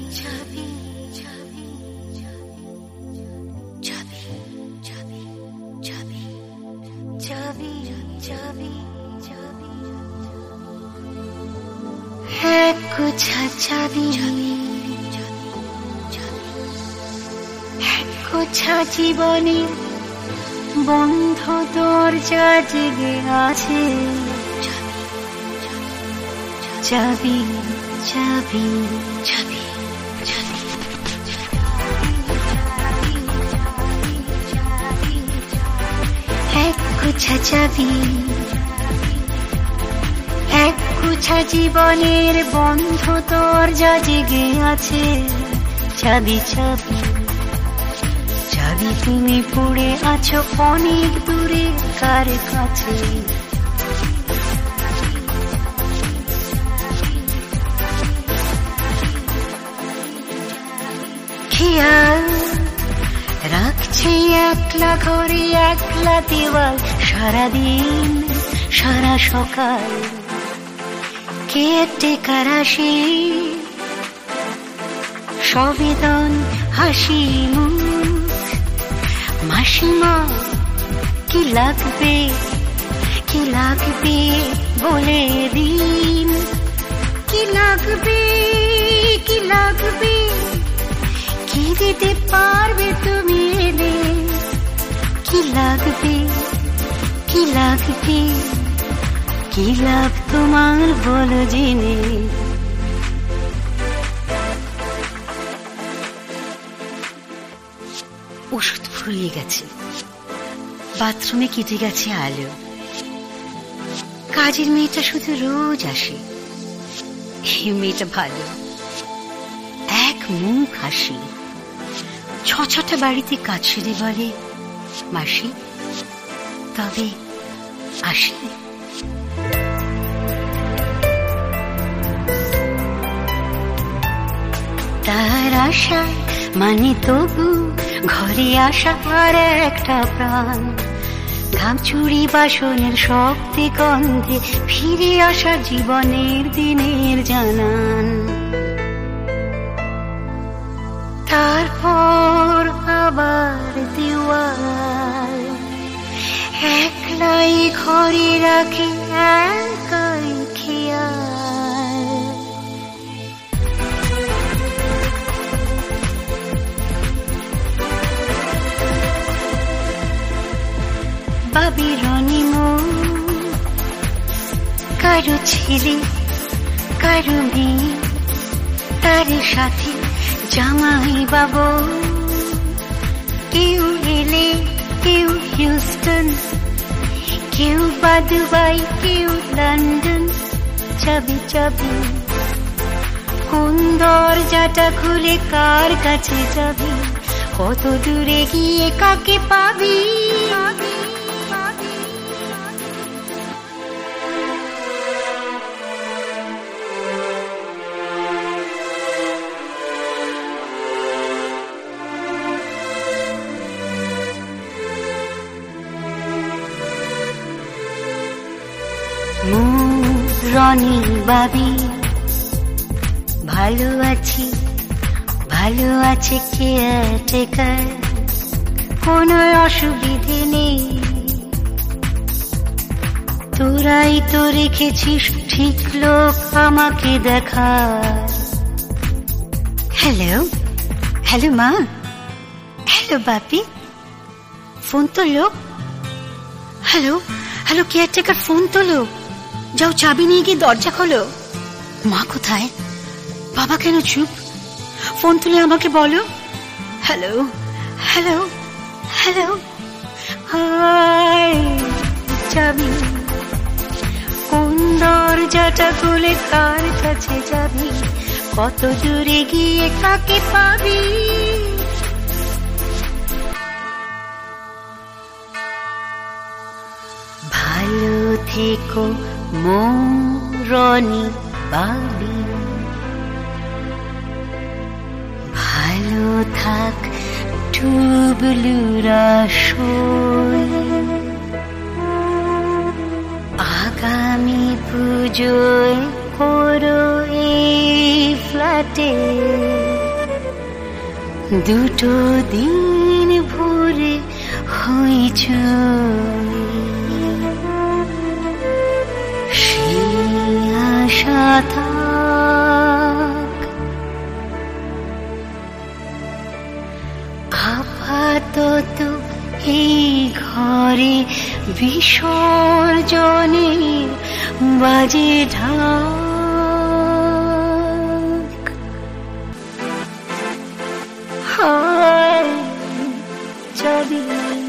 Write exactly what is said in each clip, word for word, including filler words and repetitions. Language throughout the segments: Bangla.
চাবি চাবি চাবি চাবি চাবি চাবি চাবি চাবি এক গোছা চাবি এক গোছা জীবনে বন্ধ দরজা জেগে আছে চাবি চাবি চাবি চাবি এক গোছা চাবি এক গোছা জীবনের বন্ধ দরজা জেগে আছে চাবি চাবি চাবি তুমি পড়ে আছো অনেক দূরে কার কাছে খেয়াল রাখছে একলা ঘরে একলা দেওয়াল সারাদিন সারা সকাল কেয়ারটেকার আসে সবেদন হাসি মুখ মাসিমা কি লাগবে কি লাগবে বলে দিন কি লাগবে কি লাগবে কি দিতে পারবে তুমি এলে কি লাগবে কি লাগবে কি লাভ তোমার বলো জেনে ওষুধ ফুরিয়ে গেছে বাথরুমে কেটে গেছে আলো কাজের মেয়েটা শুধু রোজ আসে এই মেয়েটা ভালো এক মুখ হাসি ছ ছটা বাড়িতে কাজ সেরে বলে মাসি তবে আসি তার আশায় মানে তবু ঘরে আসা আর একটা প্রাণ ঘাম চুরি বাসনের শক্তি গন্ধে ফিরে আসা জীবনের দিনের জানান তারপর আবার দেওয়াল একলাই ঘরে রাখে একাই খেয়াল বাবিলনি মন কারো ছেলে কারো মেয়ে তার সাথে জামাই বাবু কেউ এলে কেউ হিউস্টন কেউ বা দুবাই কেউ লন্ডন চাবি চাবি কোন দরজাটা খুলে কার কাছে যাবি কত দূরে গিয়ে কাকে পাবি রনি বাবি ভালো আছি ভালো আছে কেয়ারটেকার কোনো অসুবিধে নেই তোরাই তো রেখেছিস ঠিক লোক আমাকে দেখা হ্যালো হ্যালো মা হ্যালো বাপি ফোন তোলো হ্যালো হ্যালো কেয়ারটেকার ফোন তোলো যাও চাবি নিয়ে গিয়ে দরজা খোলো মা কোথায় বাবা কেন চুপ ফোন তুলে আমাকে বলো হ্যালো হ্যালো হ্যালো হাই চাবি কোন দরজাটা খুলে কার কাছে যাবি কত দূরে গিয়ে কাকে পাবি ভালো থেকো মৌরনি বাবি ভালো থাক টুবলুরা সই আগামী পুজোয় করো এই ফ্ল্যাটে দুটো দিন ভরে হইছ সেই আশা থাক আপাতত এই ঘরে বিসর্জনে বাজে ঢাক হায় যাবি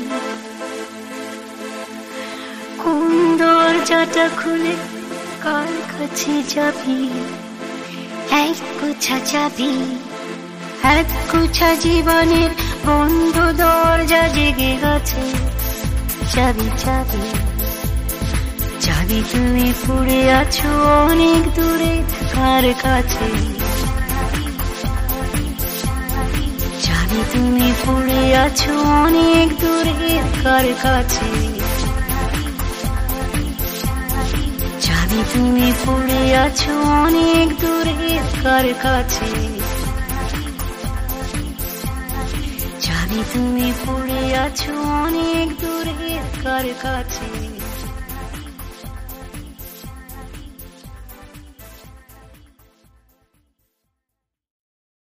কোন দরজাটা খুলে কার কাছে যাবি এক গোছা যাবি এক গোছা জীবনের বন্ধ দরজা জেগে গেছে যাবি যাবি যাবি তুমি পড়ে আছো অনেক দূরে কার কাছে যাবি তুমি পড়ে আছো অনেক দূরে কার কাছে যাবি তুমি পড়ে আছো অনেক দূরে কার কাছে যাবি তুমি পড়ে আছো অনেক দূরে কার কাছে।